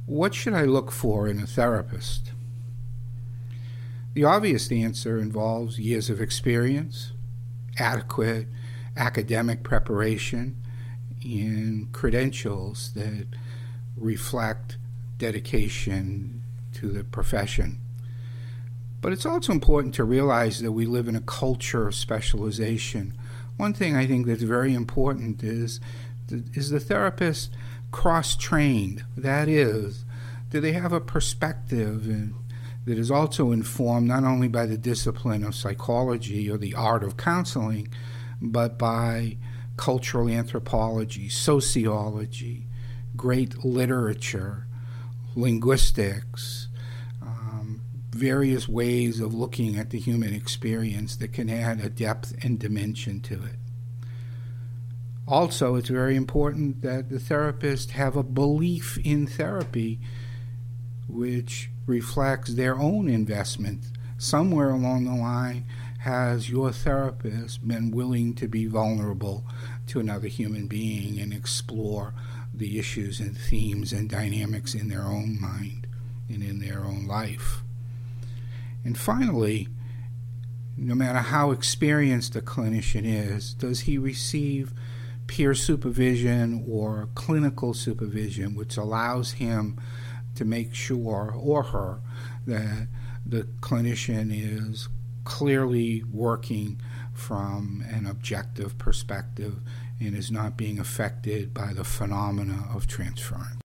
What should I look for in a therapist? The obvious answer involves years of experience, adequate academic preparation, and credentials that reflect dedication to the profession. But it's also important to realize that we live in a culture of specialization. One thing I think that's very important is the therapist cross-trained? That is, do they have a perspective that is also informed not only by the discipline of psychology or the art of counseling, but by cultural anthropology, sociology, great literature, linguistics, various ways of looking at the human experience that can add a depth and dimension to it. Also, it's very important that the therapist have a belief in therapy which reflects their own investment. Somewhere along the line, has your therapist been willing to be vulnerable to another human being and explore the issues and themes and dynamics in their own mind and in their own life? And finally, no matter how experienced a clinician is, does he receive peer supervision or clinical supervision which allows him to make sure, or her, that the clinician is clearly working from an objective perspective and is not being affected by the phenomena of transference?